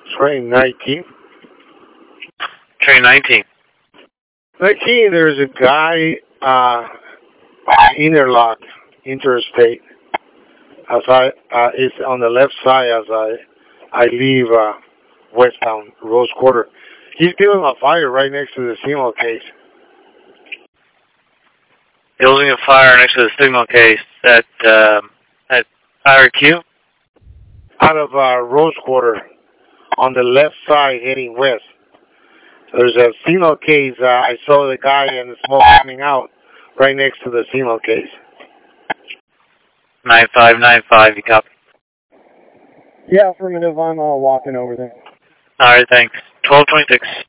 Train 19. Train 19. 19, there's a guy, Interlock, Interstate. As it's on the left side as I leave, westbound Rose Quarter. He's building a fire right next to the signal case. Building a fire next to the signal case at IRQ? Out of, Rose Quarter, on the left side heading west. There's a signal case. I saw the guy and the smoke coming out right next to the signal case. 9595, you copy? Yeah, affirmative. I'm walking over there. Alright, thanks. 1226.